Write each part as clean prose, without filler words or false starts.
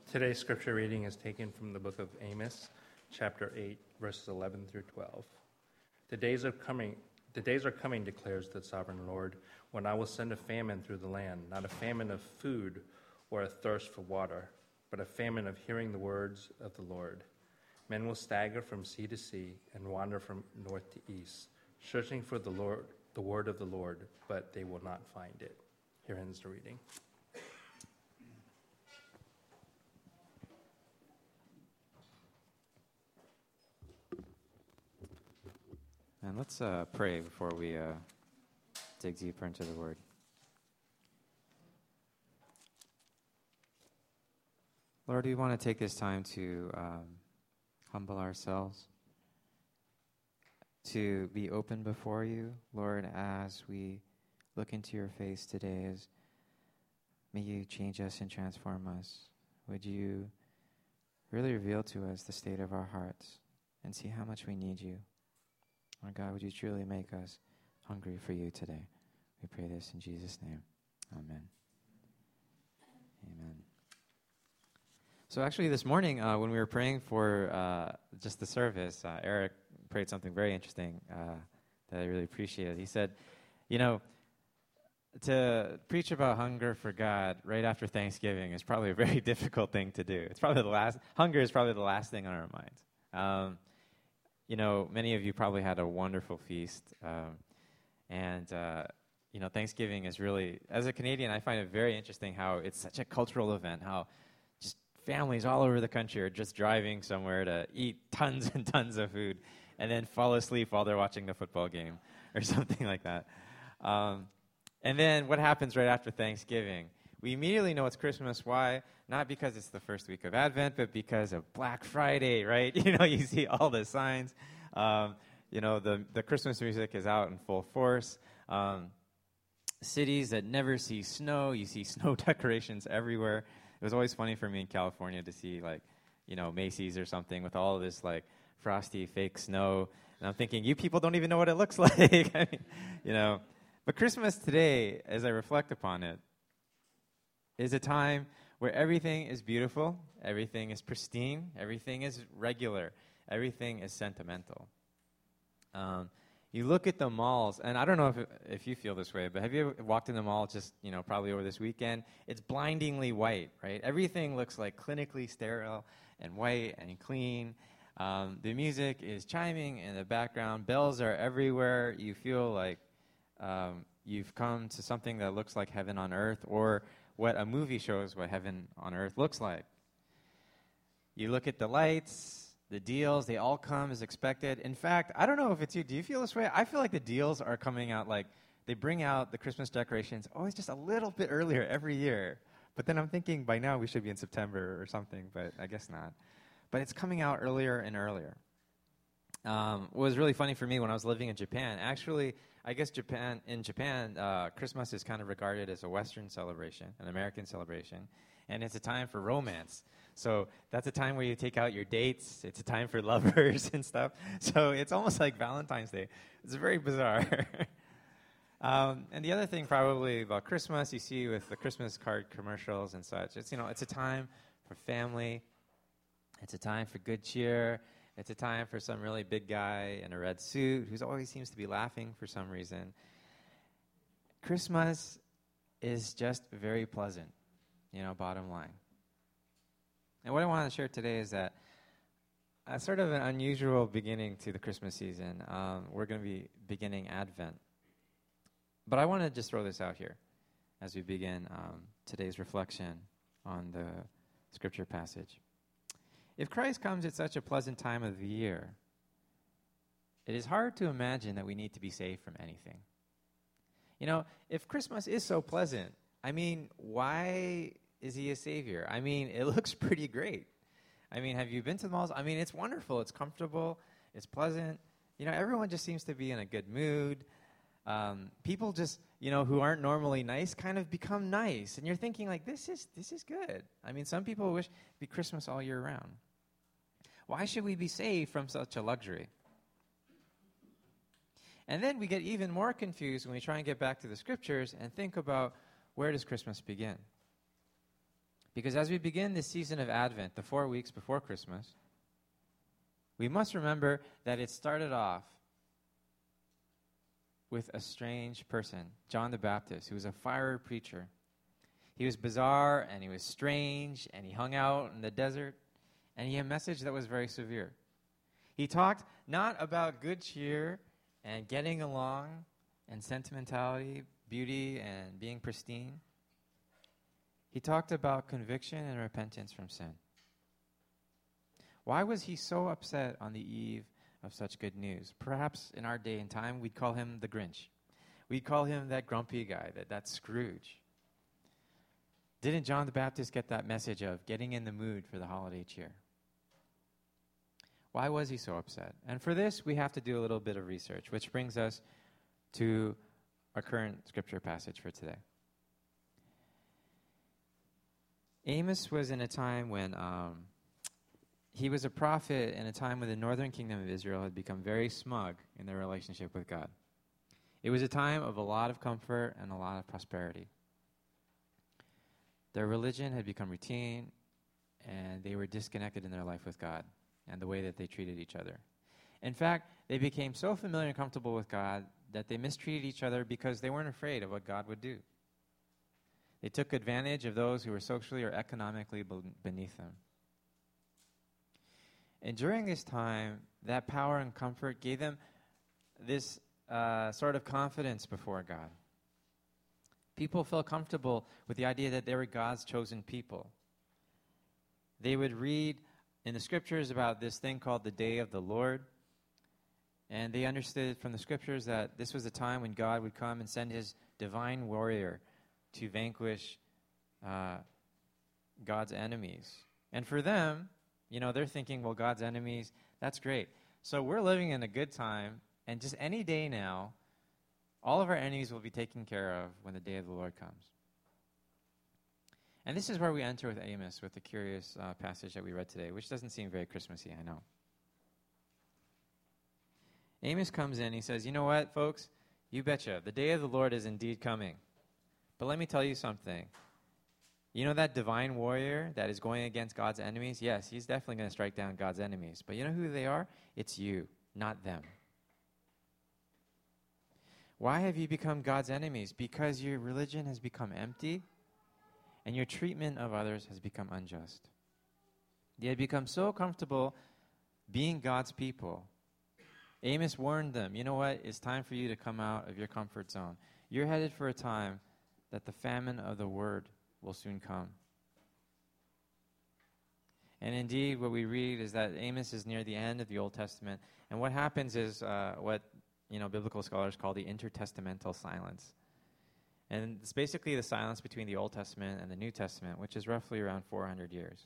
Today's scripture reading is taken from the book of Amos, chapter 8, verses 11 through 12. The days are coming, declares the sovereign Lord, when I will send a famine through the land, not a famine of food or a thirst for water, but a famine of hearing the words of the Lord. Men will stagger from sea to sea and wander from north to east, searching for the word of the Lord, but they will not find it. Here ends the reading. And let's pray before we dig deeper into the Word. Lord, we want to take this time to humble ourselves, to be open before you, Lord, as we look into your face today. May you change us and transform us. Would you really reveal to us the state of our hearts and see how much we need you? Lord God, would you truly make us hungry for you today? We pray this in Jesus' name. Amen. Amen. So actually this morning, when we were praying for just the service, Eric prayed something very interesting that I really appreciated. He said, to preach about hunger for God right after Thanksgiving is probably a very difficult thing to do. Hunger is probably the last thing on our minds. Many of you probably had a wonderful feast. Thanksgiving is really, as a Canadian, I find it very interesting how it's such a cultural event, how just families all over the country are just driving somewhere to eat tons and tons of food and then fall asleep while they're watching the football game or something like that. And then what happens right after Thanksgiving? We immediately know it's Christmas. Why? Not because it's the first week of Advent, but because of Black Friday, right? You see all the signs. The Christmas music is out in full force. Cities that never see snow, you see snow decorations everywhere. It was always funny for me in California to see, Macy's or something with all of this, frosty fake snow. And I'm thinking, you people don't even know what it looks like. But Christmas today, as I reflect upon it, is a time where everything is beautiful, everything is pristine, everything is regular, everything is sentimental. You look at the malls, and I don't know if you feel this way, but have you ever walked in the mall just, probably over this weekend? It's blindingly white, right? Everything looks like clinically sterile and white and clean. The music is chiming in the background. Bells are everywhere. You feel like you've come to something that looks like heaven on earth, or what a movie shows what heaven on earth looks like. You look at the lights, the deals, they all come as expected. In fact, I don't know if it's you. Do you feel this way? I feel like the deals are coming out they bring out the Christmas decorations always just a little bit earlier every year. But then I'm thinking by now we should be in September or something, but I guess not. But it's coming out earlier and earlier. What was really funny for me when I was living in Japan, actually, I guess in Japan, Christmas is kind of regarded as a Western celebration, an American celebration, and it's a time for romance. So that's a time where you take out your dates. It's a time for lovers and stuff. So it's almost like Valentine's Day. It's very bizarre. And the other thing probably about Christmas, you see with the Christmas card commercials and such, it's a time for family. It's a time for good cheer. It's a time for some really big guy in a red suit who always seems to be laughing for some reason. Christmas is just very pleasant, bottom line. And what I want to share today is that sort of an unusual beginning to the Christmas season. We're going to be beginning Advent. But I want to just throw this out here as we begin today's reflection on the scripture passage. If Christ comes at such a pleasant time of the year, it is hard to imagine that we need to be saved from anything. If Christmas is so pleasant, why is he a savior? It looks pretty great. Have you been to the malls? It's wonderful. It's comfortable. It's pleasant. Everyone just seems to be in a good mood. People just, who aren't normally nice kind of become nice. And you're thinking this is good. Some people wish it'd be Christmas all year round. Why should we be saved from such a luxury? And then we get even more confused when we try and get back to the scriptures and think about, where does Christmas begin? Because as we begin this season of Advent, the 4 weeks before Christmas, we must remember that it started off with a strange person, John the Baptist, who was a fiery preacher. He was bizarre, and he was strange, and he hung out in the desert, and he had a message that was very severe. He talked not about good cheer and getting along and sentimentality, beauty, and being pristine. He talked about conviction and repentance from sin. Why was he so upset on the eve of such good news? Perhaps in our day and time, we'd call him the Grinch. We'd call him that grumpy guy, that Scrooge. Didn't John the Baptist get that message of getting in the mood for the holiday cheer? Why was he so upset? And for this, we have to do a little bit of research, which brings us to our current scripture passage for today. Amos was in a time when he was a prophet in a time when the northern kingdom of Israel had become very smug in their relationship with God. It was a time of a lot of comfort and a lot of prosperity. Their religion had become routine, and they were disconnected in their life with God and the way that they treated each other. In fact, they became so familiar and comfortable with God that they mistreated each other because they weren't afraid of what God would do. They took advantage of those who were socially or economically beneath them. And during this time, that power and comfort gave them this sort of confidence before God. People felt comfortable with the idea that they were God's chosen people. They would read in the scriptures about this thing called the Day of the Lord, and they understood from the scriptures that this was a time when God would come and send his divine warrior to vanquish God's enemies. And for them, they're thinking, well, God's enemies, that's great. So we're living in a good time, and just any day now, all of our enemies will be taken care of when the day of the Lord comes. And this is where we enter with Amos, with the curious passage that we read today, which doesn't seem very Christmassy, I know. Amos comes in, he says, you know what, folks? You betcha, the day of the Lord is indeed coming. But let me tell you something. You know that divine warrior that is going against God's enemies? Yes, he's definitely going to strike down God's enemies. But you know who they are? It's you, not them. Why have you become God's enemies? Because your religion has become empty and your treatment of others has become unjust. They had become so comfortable being God's people. Amos warned them, you know what? It's time for you to come out of your comfort zone. You're headed for a time that the famine of the word will soon come. And indeed, what we read is that Amos is near the end of the Old Testament. And what happens is what biblical scholars call the intertestamental silence. And it's basically the silence between the Old Testament and the New Testament, which is roughly around 400 years.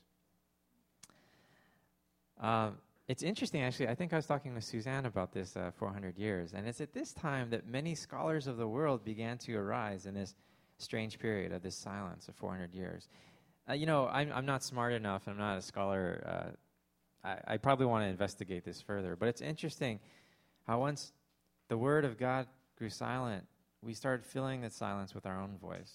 It's interesting, actually. I think I was talking with Suzanne about this 400 years. And it's at this time that many scholars of the world began to arise in this strange period of this silence of 400 years. I'm not smart enough. I'm not a scholar. I probably want to investigate this further. But it's interesting how once the word of God grew silent, we started filling that silence with our own voice.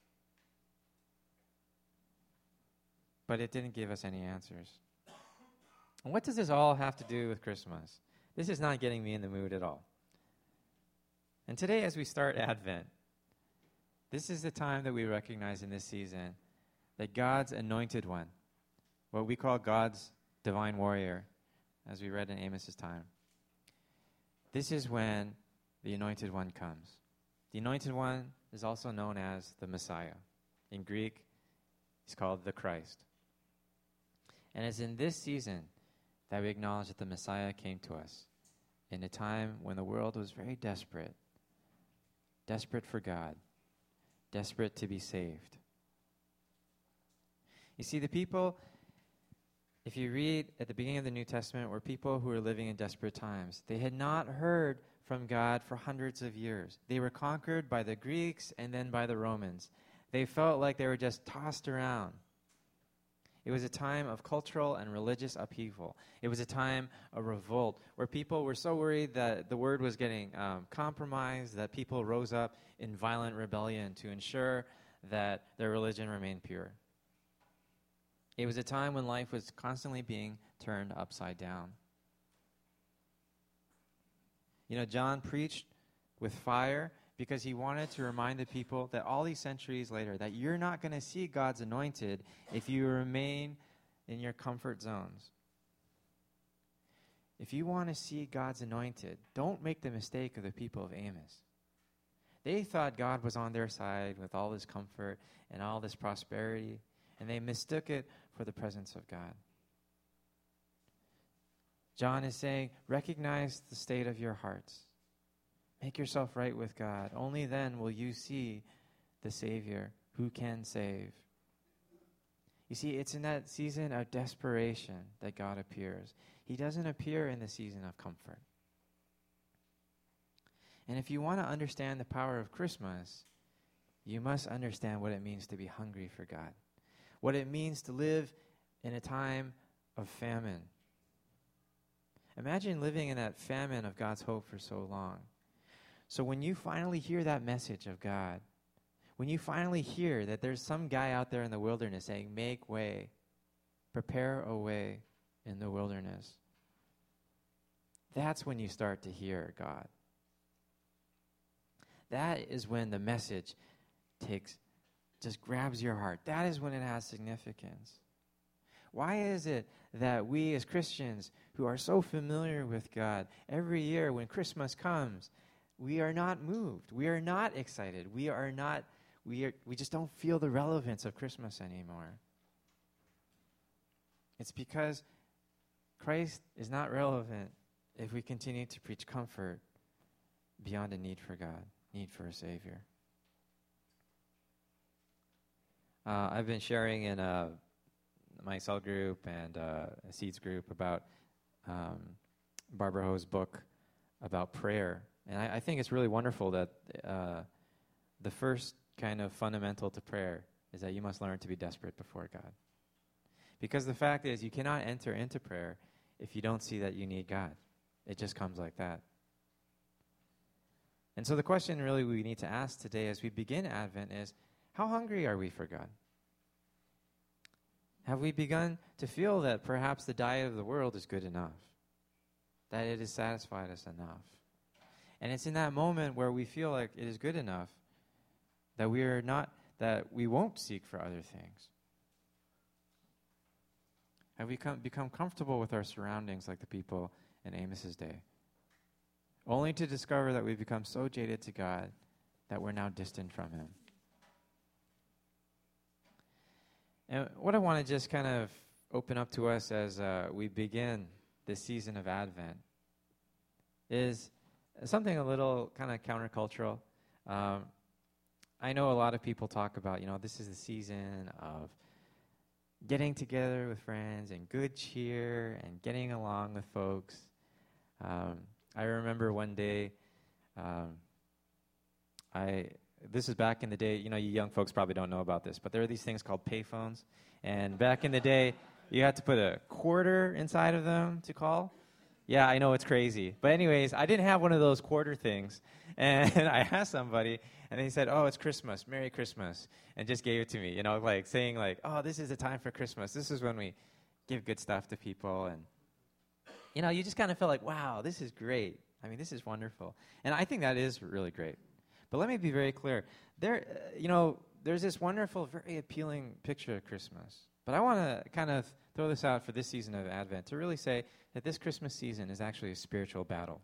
But it didn't give us any answers. And what does this all have to do with Christmas? This is not getting me in the mood at all. And today, as we start Advent, this is the time that we recognize in this season that God's anointed one, what we call God's divine warrior, as we read in Amos's time, this is when the anointed one comes. The anointed one is also known as the Messiah. In Greek, he's called the Christ. And it's in this season that we acknowledge that the Messiah came to us in a time when the world was very desperate for God, desperate to be saved. You see, the people, if you read at the beginning of the New Testament, were people who were living in desperate times. They had not heard from God for hundreds of years. They were conquered by the Greeks and then by the Romans. They felt like they were just tossed around. It was a time of cultural and religious upheaval. It was a time of revolt where people were so worried that the word was getting compromised that people rose up in violent rebellion to ensure that their religion remained pure. It was a time when life was constantly being turned upside down. You know, John preached with fire because he wanted to remind the people that all these centuries later, that you're not going to see God's anointed if you remain in your comfort zones. If you want to see God's anointed, don't make the mistake of the people of Amos. They thought God was on their side with all this comfort and all this prosperity, and they mistook it for the presence of God. John is saying, recognize the state of your hearts. Make yourself right with God. Only then will you see the Savior who can save. You see, it's in that season of desperation that God appears. He doesn't appear in the season of comfort. And if you want to understand the power of Christmas, you must understand what it means to be hungry for God, what it means to live in a time of famine. Imagine living in that famine of God's hope for so long. So when you finally hear that message of God, when you finally hear that there's some guy out there in the wilderness saying, make way, prepare a way in the wilderness, that's when you start to hear God. That is when the message just grabs your heart. That is when it has significance. Why is it that we as Christians who are so familiar with God, every year when Christmas comes, we are not moved, we are not excited, we just don't feel the relevance of Christmas anymore? It's because Christ is not relevant if we continue to preach comfort beyond a need for God, need for a Savior. I've been sharing in my cell group and a Seeds group about Barbara Ho's book about prayer. And I think it's really wonderful that the first kind of fundamental to prayer is that you must learn to be desperate before God. Because the fact is, you cannot enter into prayer if you don't see that you need God. It just comes like that. And so the question really we need to ask today as we begin Advent is, how hungry are we for God? Have we begun to feel that perhaps the diet of the world is good enough? That it has satisfied us enough? And it's in that moment where we feel like it is good enough that we won't seek for other things. Have we become comfortable with our surroundings like the people in Amos's day? Only to discover that we've become so jaded to God that we're now distant from Him. And what I want to just kind of open up to us as we begin this season of Advent is something a little kind of countercultural. I know a lot of people talk about, this is the season of getting together with friends and good cheer and getting along with folks. I remember one day, this is back in the day, you young folks probably don't know about this, but there are these things called payphones. And back in the day, you had to put a quarter inside of them to call. Yeah, I know it's crazy. But anyways, I didn't have one of those quarter things. And I asked somebody, and they said, oh, it's Christmas, Merry Christmas, and just gave it to me, saying oh, this is the time for Christmas. This is when we give good stuff to people. And, you just kind of feel like, wow, this is great. I mean, this is wonderful. And I think that is really great. But let me be very clear. There's this wonderful, very appealing picture of Christmas. But I want to kind of throw this out for this season of Advent to really say that this Christmas season is actually a spiritual battle.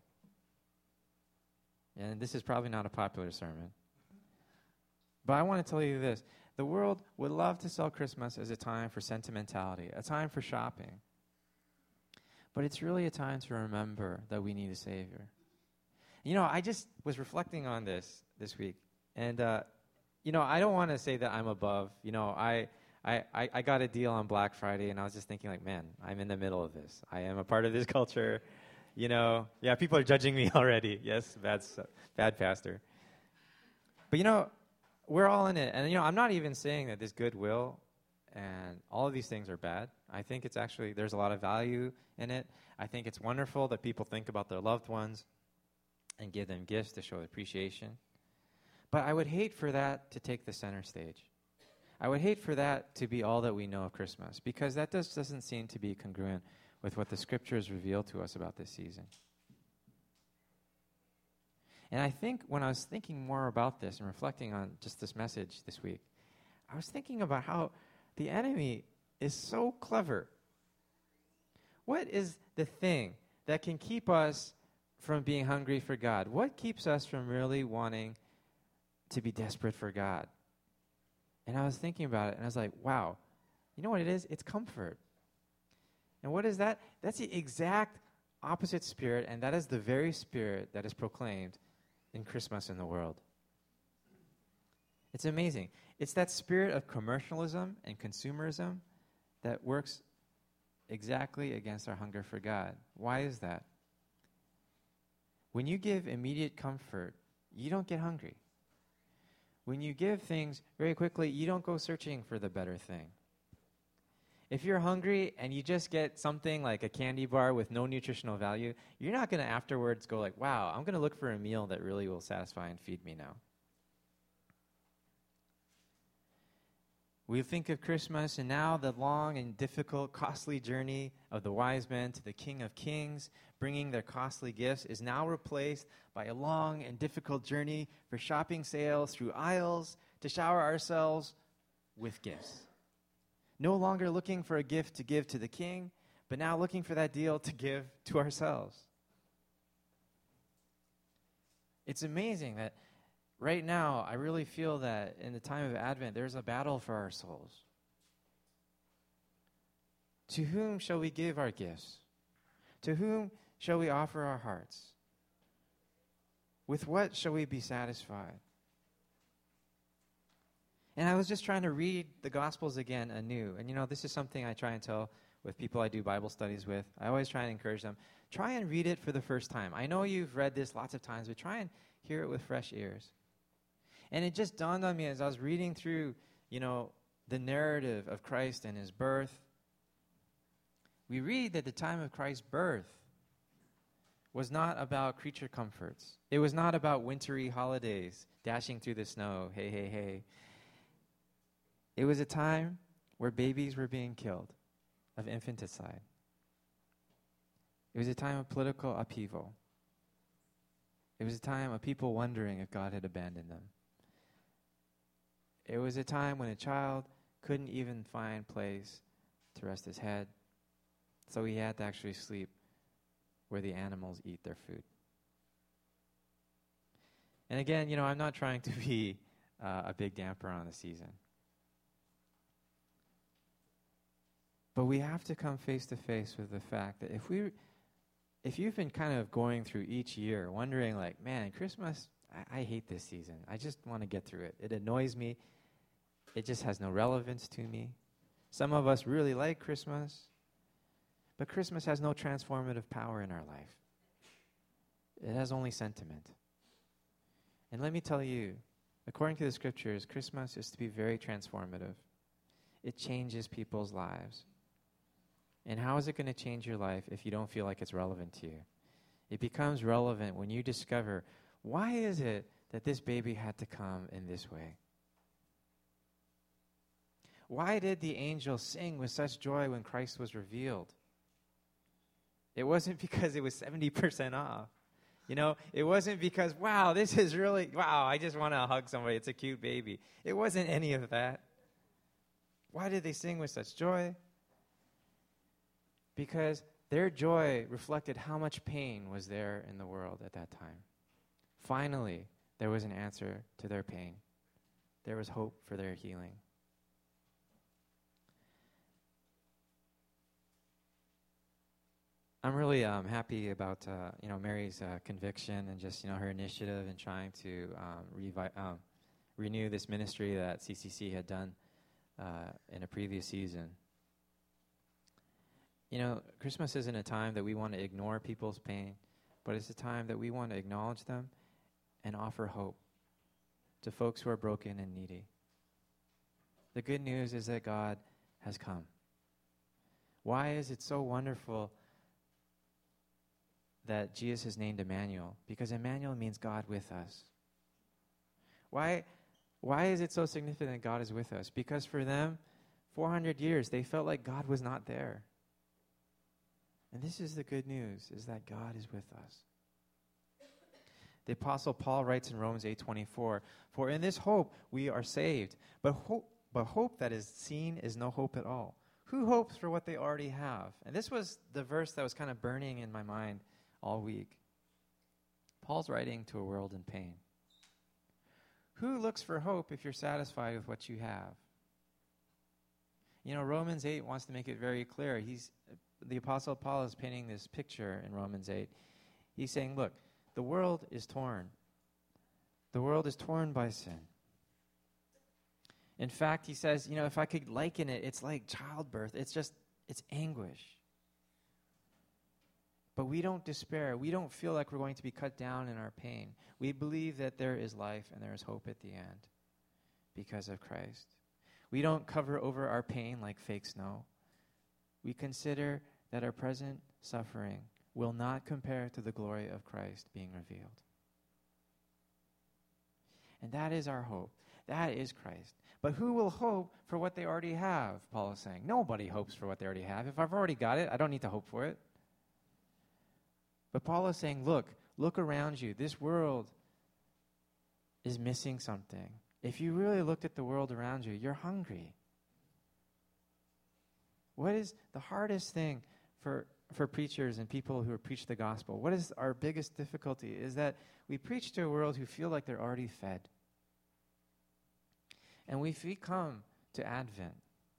And this is probably not a popular sermon. But I want to tell you this. The world would love to sell Christmas as a time for sentimentality, a time for shopping. But it's really a time to remember that we need a Savior. I just was reflecting on this week. And, I don't want to say that I'm above. I got a deal on Black Friday, and I was just thinking, man, I'm in the middle of this. I am a part of this culture. Yeah, people are judging me already. Yes, bad pastor. But, we're all in it. And, I'm not even saying that this goodwill and all of these things are bad. I think it's actually, there's a lot of value in it. I think it's wonderful that people think about their loved ones and give them gifts to show appreciation. But I would hate for that to take the center stage. I would hate for that to be all that we know of Christmas, because that doesn't seem to be congruent with what the Scriptures reveal to us about this season. And I think when I was thinking more about this and reflecting on just this message this week, I was thinking about how the enemy is so clever. What is the thing that can keep us from being hungry for God? What keeps us from really wanting to be desperate for God? And I was thinking about it, and I was like, wow, you know what it is? It's comfort. And what is that? That's the exact opposite spirit, and that is the very spirit that is proclaimed in Christmas in the world. It's amazing. It's that spirit of commercialism and consumerism that works exactly against our hunger for God. Why is that? When you give immediate comfort, you don't get hungry. When you give things very quickly, you don't go searching for the better thing. If you're hungry and you just get something like a candy bar with no nutritional value, you're not going to afterwards go like, wow, I'm going to look for a meal that really will satisfy and feed me now. We think of Christmas and now the long and difficult, costly journey of the wise men to the King of Kings, bringing their costly gifts, is now replaced by a long and difficult journey for shopping sales through aisles to shower ourselves with gifts. No longer looking for a gift to give to the king, but now looking for that deal to give to ourselves. It's amazing that right now, I really feel that in the time of Advent, there's a battle for our souls. To whom shall we give our gifts? To whom shall we offer our hearts? With what shall we be satisfied? And I was just trying to read the Gospels again anew. And this is something I try and tell with people I do Bible studies with. I always try and encourage them. Try and read it for the first time. I know you've read this lots of times, but try and hear it with fresh ears. And it just dawned on me as I was reading through, the narrative of Christ and his birth. We read that the time of Christ's birth was not about creature comforts. It was not about wintry holidays, dashing through the snow, hey, hey, hey. It was a time where babies were being killed, of infanticide. It was a time of political upheaval. It was a time of people wondering if God had abandoned them. It was a time when a child couldn't even find place to rest his head, so he had to actually sleep where the animals eat their food. And again, I'm not trying to be a big damper on the season. But we have to come face to face with the fact that if you've been kind of going through each year wondering like, man, Christmas, I hate this season. I just want to get through it. It annoys me. It just has no relevance to me. Some of us really like Christmas, but Christmas has no transformative power in our life. It has only sentiment. And let me tell you, according to the Scriptures, Christmas is to be very transformative. It changes people's lives. And how is it going to change your life if you don't feel like it's relevant to you? It becomes relevant when you discover, why is it that this baby had to come in this way? Why did the angels sing with such joy when Christ was revealed? It wasn't because it was 70% off. It wasn't because, wow, this is really, wow, I just want to hug somebody. It's a cute baby. It wasn't any of that. Why did they sing with such joy? Because their joy reflected how much pain was there in the world at that time. Finally, there was an answer to their pain. There was hope for their healing. I'm really happy about Mary's conviction and just her initiative in trying to renew this ministry that CCC had done in a previous season. Christmas isn't a time that we want to ignore people's pain, but it's a time that we want to acknowledge them and offer hope to folks who are broken and needy. The good news is that God has come. Why is it so wonderful that Jesus is named Emmanuel? Because Emmanuel means God with us. Why Why is it so significant that God is with us? Because for them, 400 years, they felt like God was not there. And this is the good news, is that God is with us. The Apostle Paul writes in Romans 8:24, "For in this hope we are saved, but hope that is seen is no hope at all. Who hopes for what they already have?" And this was the verse that was kind of burning in my mind all week. Paul's writing to a world in pain. Who looks for hope if you're satisfied with what you have? You know, Romans 8 wants to make it very clear. The Apostle Paul is painting this picture in Romans 8. He's saying, look, the world is torn. The world is torn by sin. In fact, he says, you know, if I could liken it, it's like childbirth. It's anguish. But we don't despair. We don't feel like we're going to be cut down in our pain. We believe that there is life and there is hope at the end because of Christ. We don't cover over our pain like fake snow. We consider that our present suffering will not compare to the glory of Christ being revealed. And that is our hope. That is Christ. But who will hope for what they already have, Paul is saying. Nobody hopes for what they already have. If I've already got it, I don't need to hope for it. But Paul is saying, look around you. This world is missing something. If you really looked at the world around you, you're hungry. What is the hardest thing for preachers and people who preach the gospel? What is our biggest difficulty is that we preach to a world who feel like they're already fed. And if we come to Advent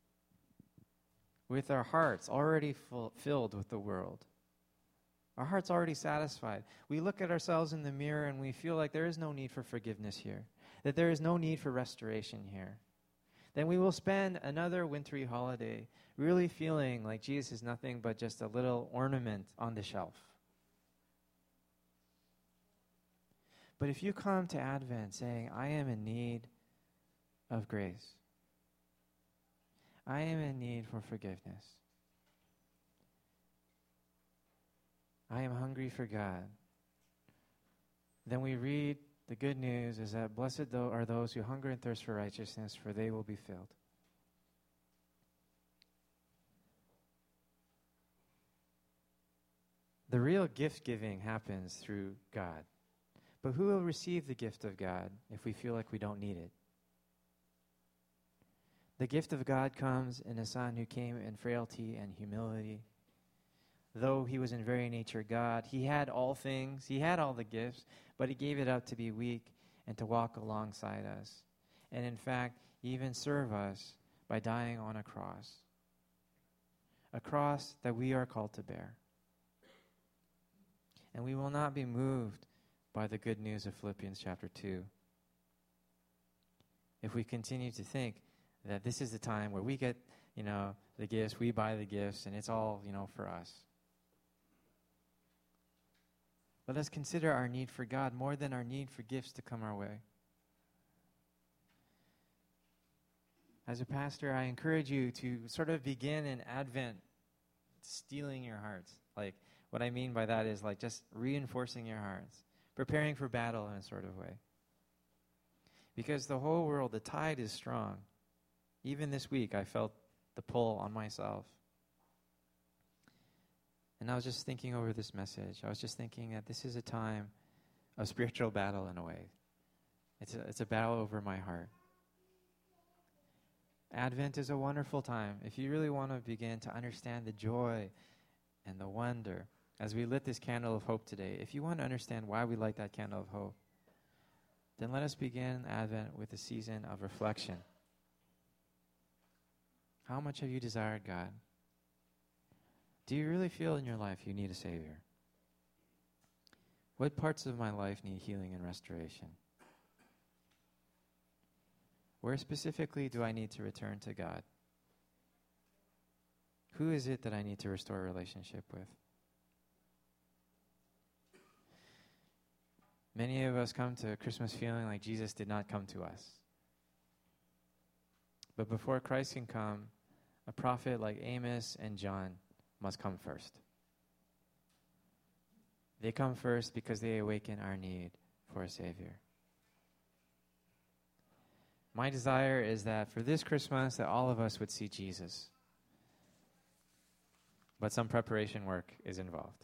with our hearts already filled with the world, our hearts already satisfied, we look at ourselves in the mirror and we feel like there is no need for forgiveness here, that there is no need for restoration here, then we will spend another wintry holiday really feeling like Jesus is nothing but just a little ornament on the shelf. But if you come to Advent saying, I am in need of grace, I am in need for forgiveness, I am hungry for God, then we read the good news is that blessed are those who hunger and thirst for righteousness, for they will be filled. The real gift giving happens through God. But who will receive the gift of God if we feel like we don't need it? The gift of God comes in a Son who came in frailty and humility. Though he was in very nature God, he had all things, he had all the gifts, but he gave it up to be weak and to walk alongside us. And in fact, even serve us by dying on a cross that we are called to bear. And we will not be moved by the good news of Philippians chapter 2 if we continue to think that this is the time where we get, the gifts, we buy the gifts, and it's all, for us. Let us consider our need for God more than our need for gifts to come our way. As a pastor, I encourage you to sort of begin in Advent stealing your hearts. Like, what I mean by that is like just reinforcing your hearts, preparing for battle in a sort of way. Because the whole world, the tide is strong. Even this week, I felt the pull on myself. And I was just thinking over this message. I was just thinking that this is a time of spiritual battle in a way. It's a battle over my heart. Advent is a wonderful time. If you really want to begin to understand the joy and the wonder as we lit this candle of hope today, if you want to understand why we light that candle of hope, then let us begin Advent with a season of reflection. How much have you desired God? Do you really feel in your life you need a Savior? What parts of my life need healing and restoration? Where specifically do I need to return to God? Who is it that I need to restore a relationship with? Many of us come to Christmas feeling like Jesus did not come to us. But before Christ can come, a prophet like Amos and John must come first. They come first because they awaken our need for a Savior. My desire is that for this Christmas, that all of us would see Jesus. But some preparation work is involved.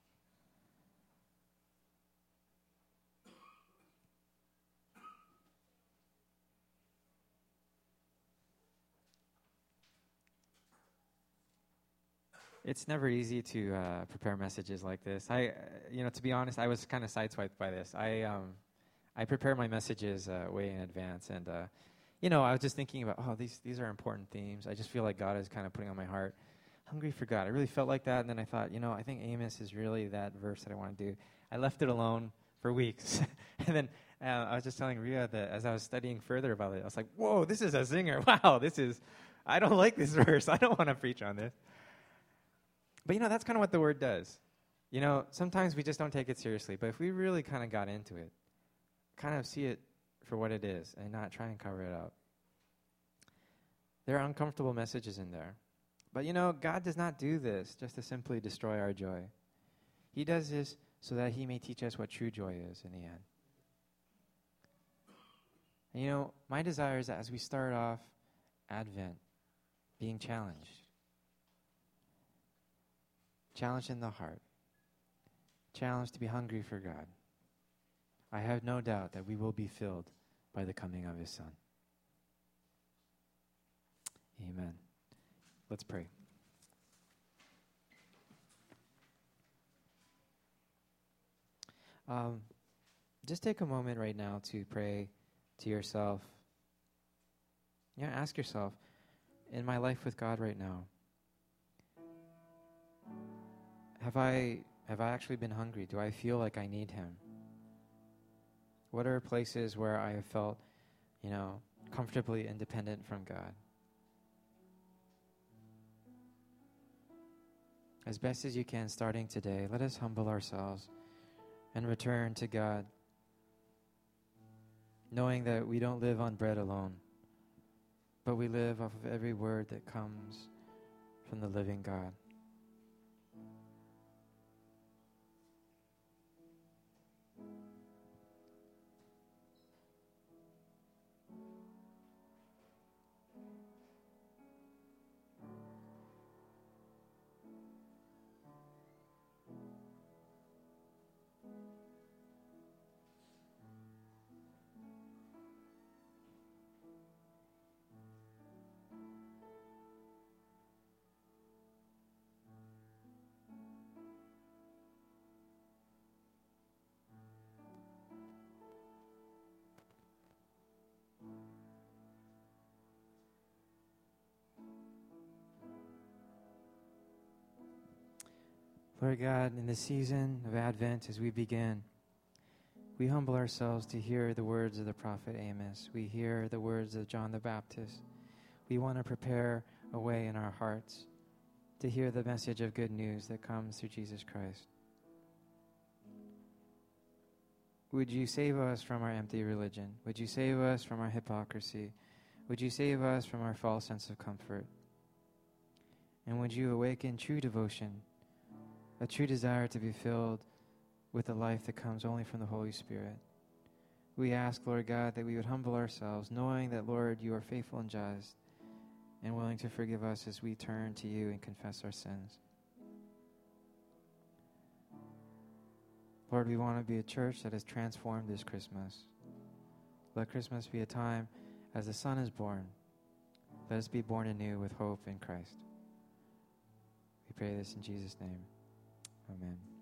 It's never easy to prepare messages like this. To be honest, I was kind of sideswiped by this. I prepare my messages way in advance, and I was just thinking about, these are important themes. I just feel like God is kind of putting on my heart, hungry for God. I really felt like that, and then I thought, I think Amos is really that verse that I want to do. I left it alone for weeks, and then I was just telling Ria that as I was studying further about it, I was like, whoa, this is a zinger. Wow, I don't like this verse. I don't want to preach on this. But, that's kind of what the Word does. Sometimes we just don't take it seriously. But if we really kind of got into it, kind of see it for what it is and not try and cover it up. There are uncomfortable messages in there. But, God does not do this just to simply destroy our joy. He does this so that He may teach us what true joy is in the end. And, my desire is that as we start off Advent being challenged in the heart, challenged to be hungry for God, I have no doubt that we will be filled by the coming of His Son. Amen. Let's pray. Just take a moment right now to pray to yourself. Ask yourself, in my life with God right now, have I actually been hungry? Do I feel like I need Him? What are places where I have felt, comfortably independent from God? As best as you can, starting today, let us humble ourselves and return to God, knowing that we don't live on bread alone, but we live off of every word that comes from the living God. Lord God, in the season of Advent, as we begin, we humble ourselves to hear the words of the prophet Amos. We hear the words of John the Baptist. We want to prepare a way in our hearts to hear the message of good news that comes through Jesus Christ. Would you save us from our empty religion? Would you save us from our hypocrisy? Would you save us from our false sense of comfort? And would you awaken true devotion, a true desire to be filled with the life that comes only from the Holy Spirit? We ask, Lord God, that we would humble ourselves, knowing that, Lord, you are faithful and just and willing to forgive us as we turn to you and confess our sins. Lord, we want to be a church that is transformed this Christmas. Let Christmas be a time as the Son is born. Let us be born anew with hope in Christ. We pray this in Jesus' name. Amen.